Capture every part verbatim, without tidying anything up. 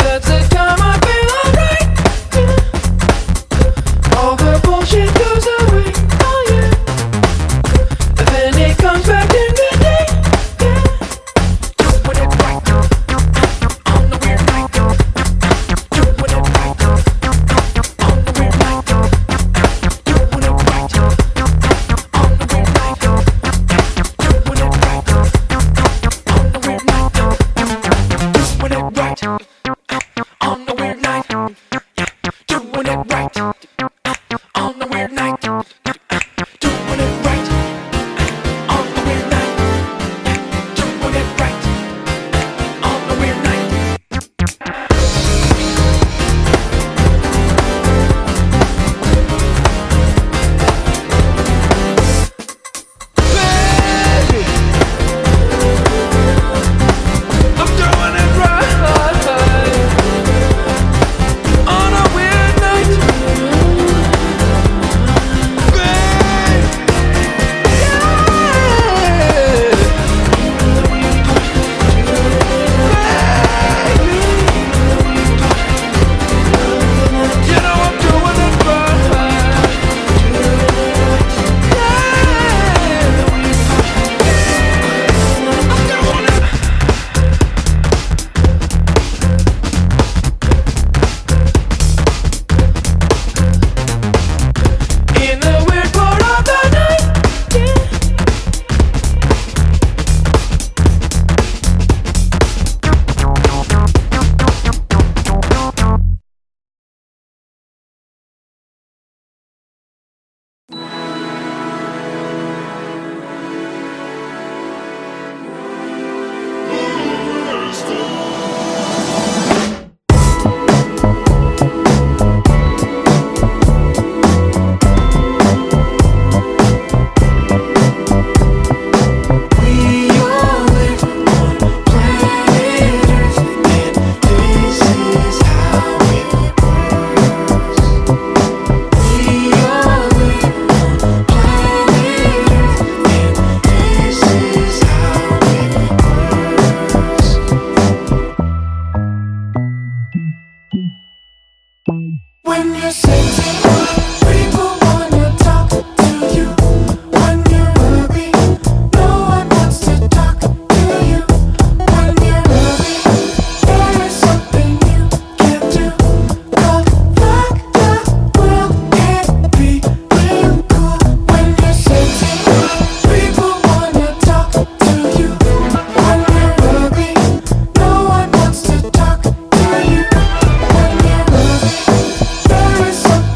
There is something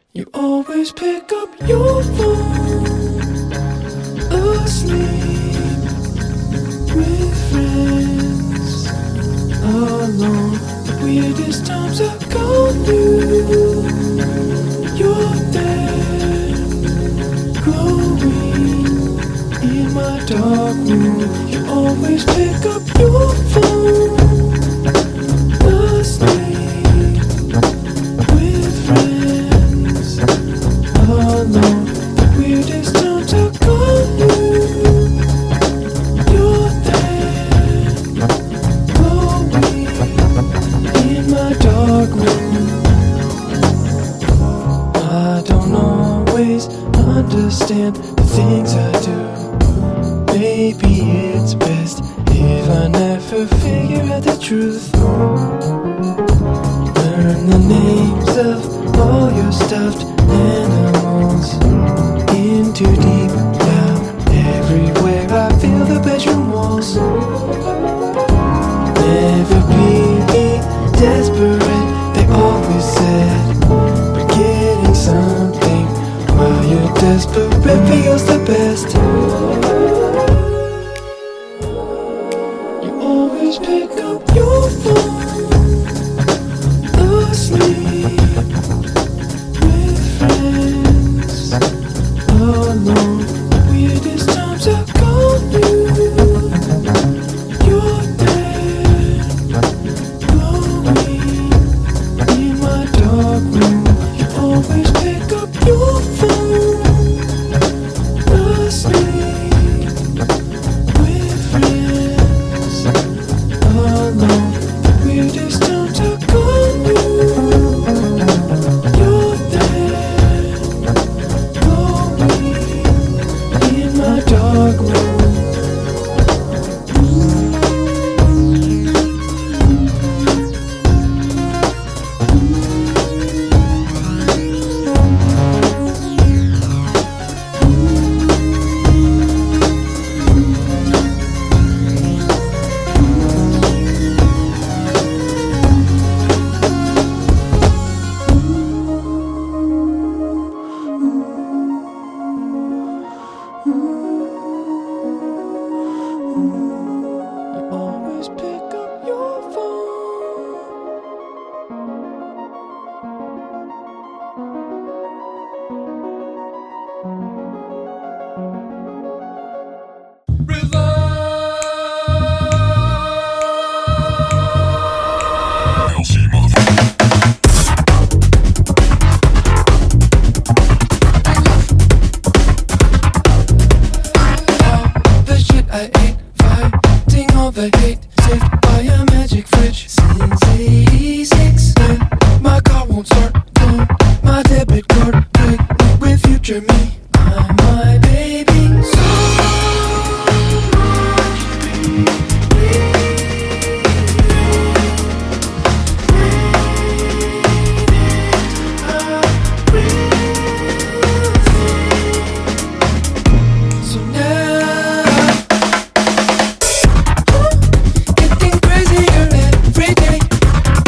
You always pick up your phone, asleep with friends, alone. The weirdest times I call you, you're there, glowing in my dark room. You always pick up your phone, asleep with friends, alone. The weirdest times I call you, you're there, glowing in my dark room. I don't always understand the things I do. Maybe it's best if I never figure out the truth. Learn the names of all your stuffed animals. In too deep down, everywhere I feel the bedroom walls. Never be desperate, they always said. But getting something while you're desperate feels the best. You always pick up your phone, asleep with friends, alone. Weirdest times I call you, you're there, glowing in my dark room. You always pick up your phone, asleep with friends, alone. The weirdest times I call you, you're there, glowing in my dark room. You always pick up your phone. The shit I ate, fighting all the hate, saved by a magic fridge since eighty-six. Then my car won't start, then my debit card pregnant with future me. I'm my baby, so so now getting crazier every day.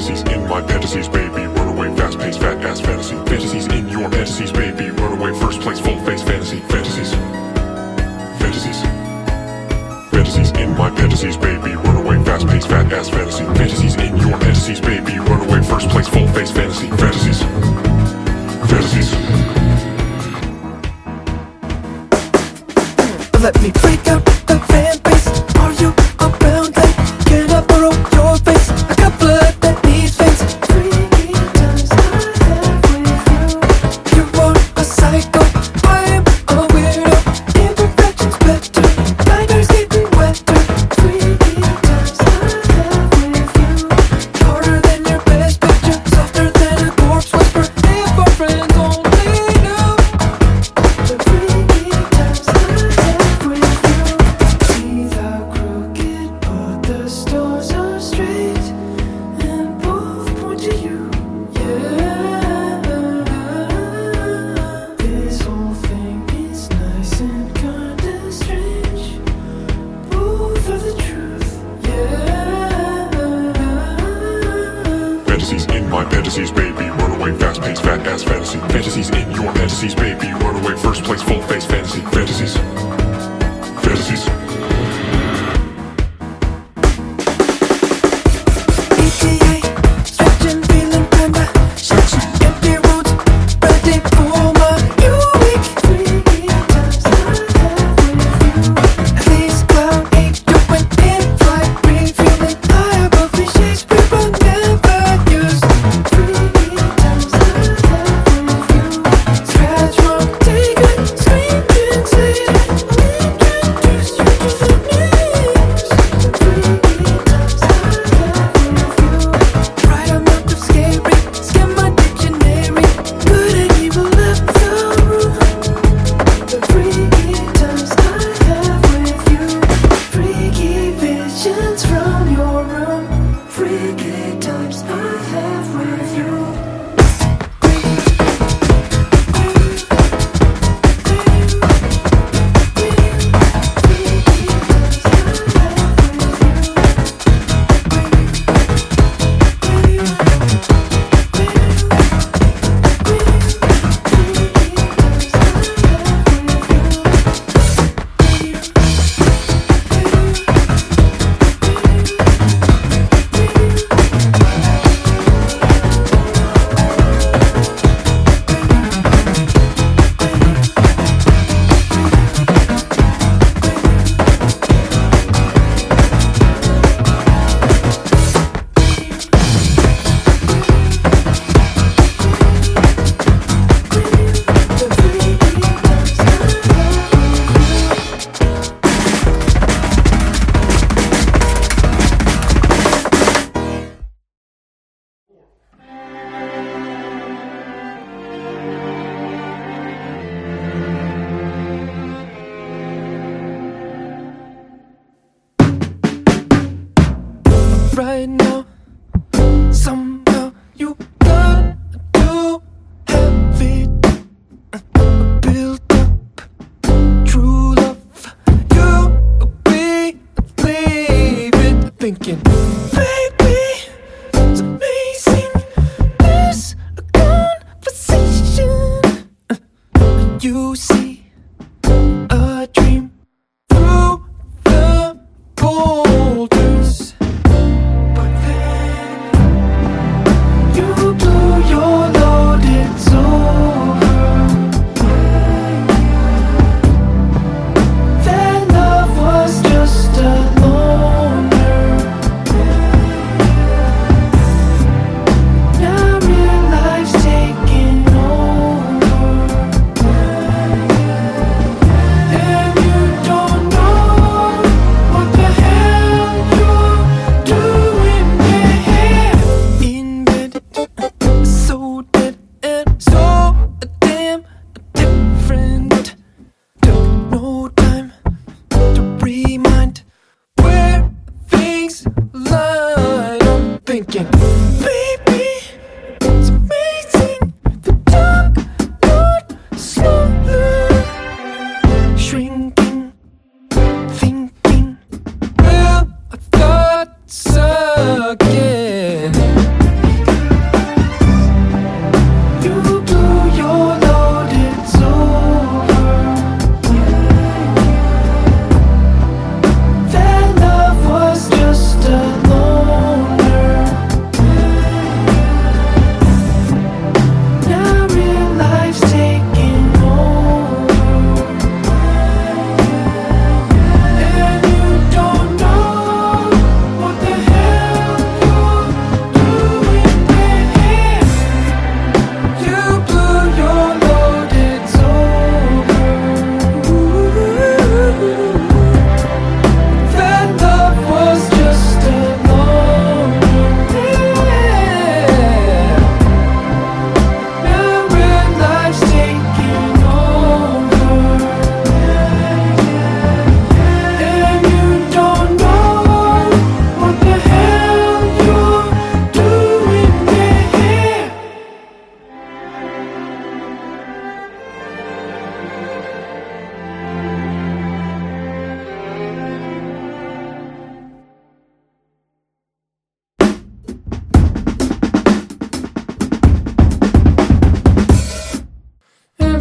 Fantasies in my fantasies, baby. Runaway, fast-paced, fat-ass fantasy. Fantasies in your fantasies, baby. Runaway, first place, full-face fantasy. Fantasies. Fantasies. Fantasies in my fantasies, baby. Runaway, fast-paced, fat-ass fantasy. Fantasies in your fantasies, baby. Runaway, first place, full-face fantasy. Fantasies. Fantasies. Let me freak out the fan base. Are you around late? Can I borrow your face? A couple of that needs face. Freaky times I have with you. You are a psycho, I am a weirdo. Imperfections better, nightmares getting wetter. Freaky times I have with you. Harder than your best picture, softer than a corpse whisper. If our friends only knew the freaky times I have with you. Teeth are crooked, but the stars are straight, and both point to you. Yeah, this whole thing is nice and kinda strange. Both are the truth. Yeah. Fantasies in my fantasies, baby. Runaway, fast-paced, fat-ass fantasy. Fantasies in your fantasies, baby. Runaway, first place, full-face fantasy. Fantasies. Fantasies. E T A, stretching, feeling kinda sexy. Empty roads, ready for my new week. Freaky times I have with you. At least cloud eight, you went in flight, refueling high above cliches we will never use. Freaky times I have with you. Scratch, wrong, take it, screen translate it. Introduce you to the news. Freaky times I have with you. Right amount of scary, skim my dictionary. Good and evil left the room. The freaky times I have with you. Freaky visions from your room. Freaky times I have with you. Right now, somehow you got to have it built up. True love, you believe it. Thinking, baby, it's amazing. There's a conversation. You see a dream through the boulders. But then you blew your load, it's over. That love was just a loner. Now real life's taking over. And you don't know what the hell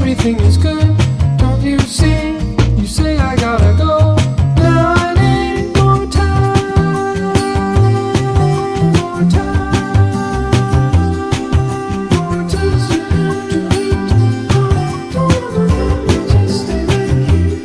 everything is good. Don't you see? You say I gotta go. Now I need more time, more time, more time. Just stay right here.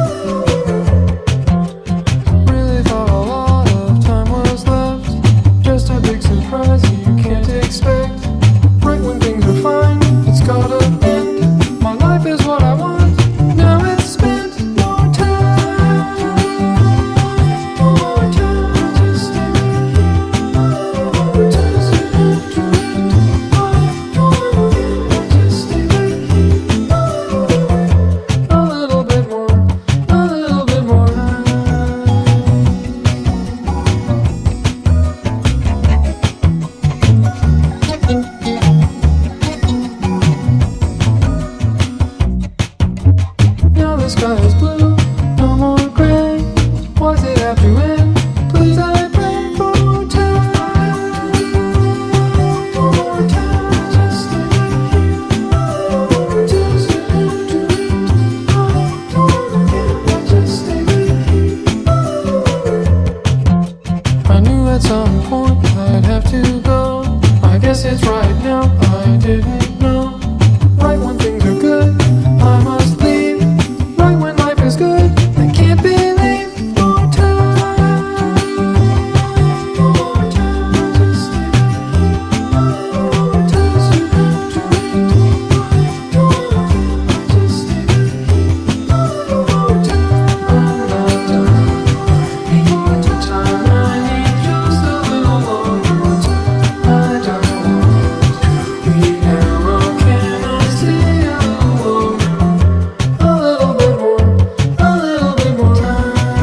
Really thought a lot of time was left. Just a big surprise you can't expect. Right when things are fine, it's gotta end. My life is what I want. Now it's spent. More time, more time. Just stay right here. More time. Just stay right here. A little bit more, a little bit more. Now the sky is blue, no more gray. Why's it have to end? Please, I pray for more time, more time. Just stay right here. Just just stay right here. I knew at some point I'd have to go. I guess it's right now. I didn't know. Right when things are good, I must leave. Right when life is good, I can't believe. More time, more time. Just stay right here. More time, just stay right here. More time, more time. I need just a little longer time. I don't want to be narrow. Can I stay a little longer? A little bit more, a little bit more time.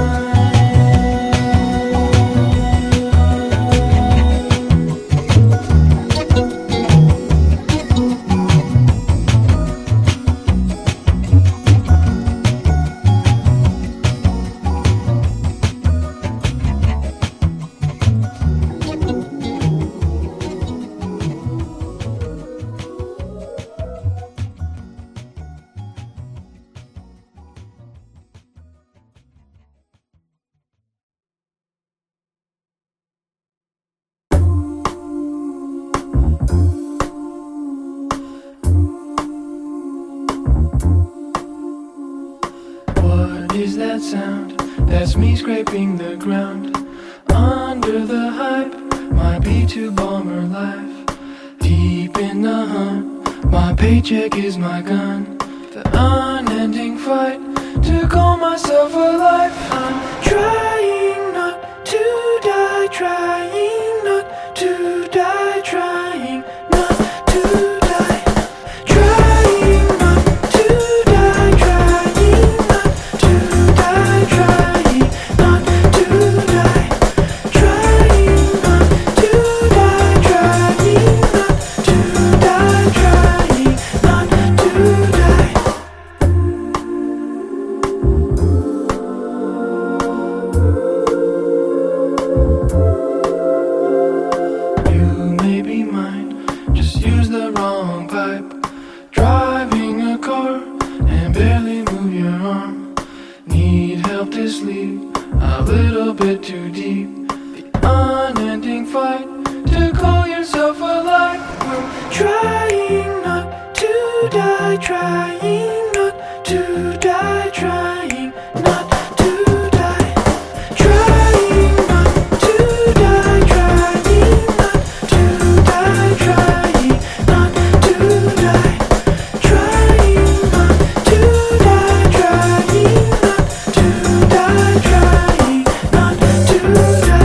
What is that sound? That's me scraping the ground. Under the hype, my B two bomber life. Deep in the hunt, my paycheck is my gun. The unending fight to call myself alive. I'm trying not to die, trying not to die, trying not to die. Trying not to die, trying not to die, trying not to die. Trying not to die, trying not to die, trying not to die. You may be mine, just use the wrong pipe. Driving a car and barely move your arm. Need help to sleep, a little bit too deep. The unending fight to call yourself alive. We're trying not to die, trying not to die, trying not to die. Trying not to die, trying not to die, trying not to die. Trying not to die, trying not to die, trying not to die.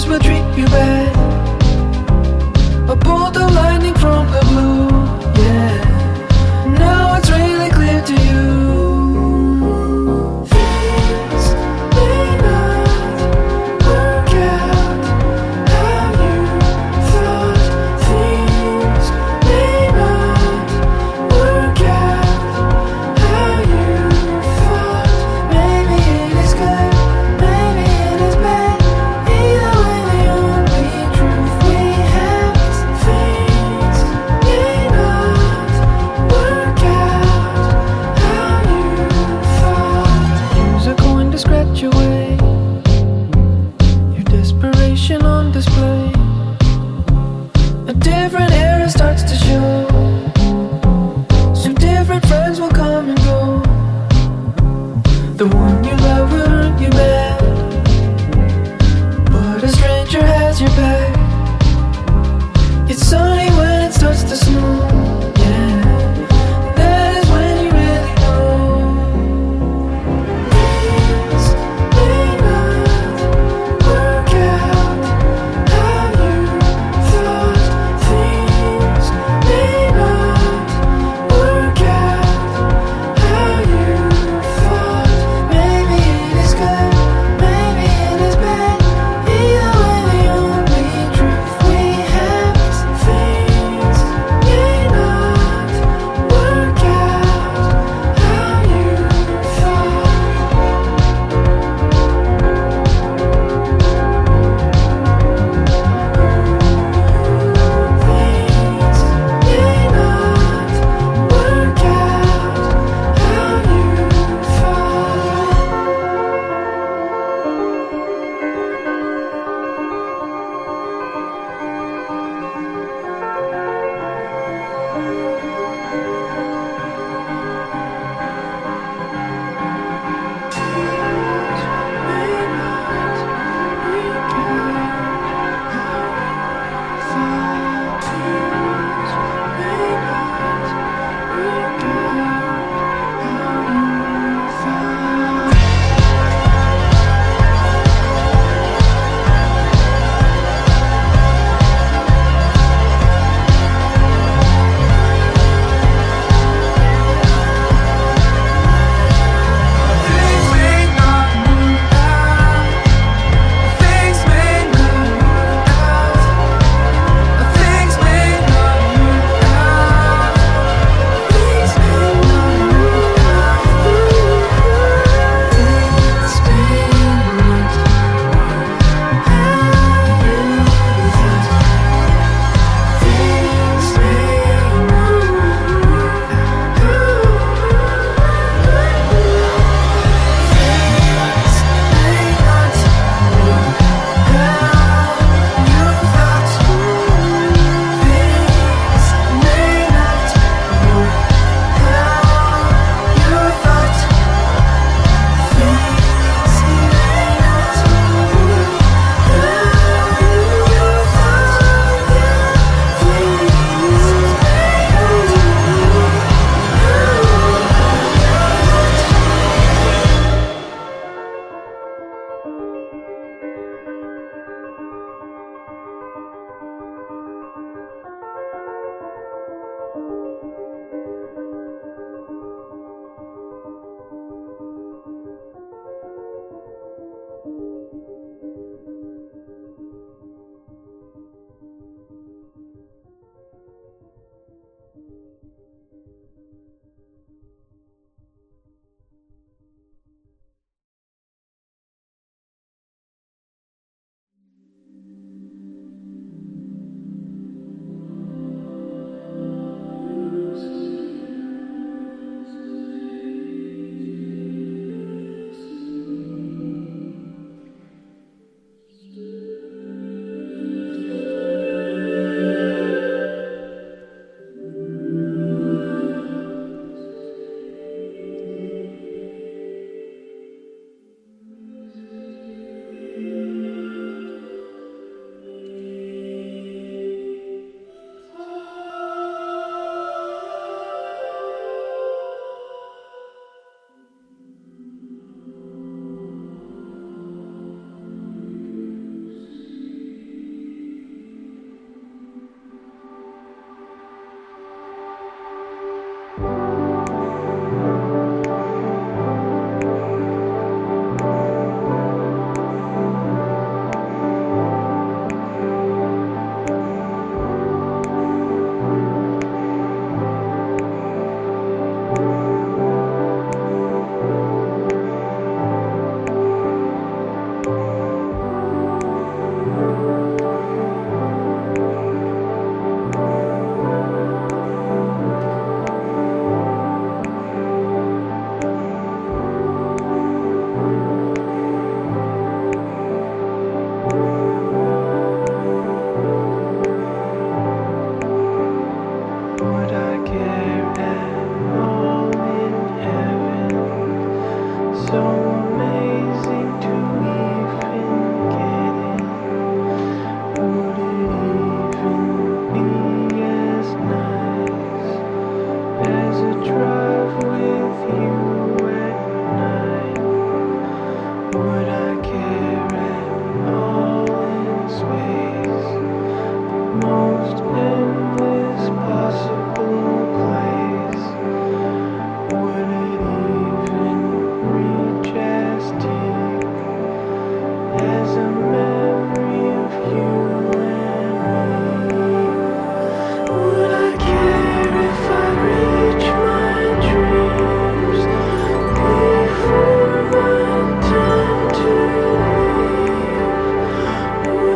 others will treat you bad. A bolt of lightning from the blue, yeah. Now it's really clear to you. Things may not work out how you thought. Things may not work out how you thought. Maybe it is good, maybe it is bad. Either way, the only truth we have is things may not work out how you thought. Use a coin to scratch away your desperation on display. A different era starts to show. Some different friends will come and go. The one you love will hurt you bad, but a stranger has your back. It's sunny when it starts to snow, yeah. That is when you really know. Things may not work out how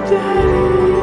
Daddy.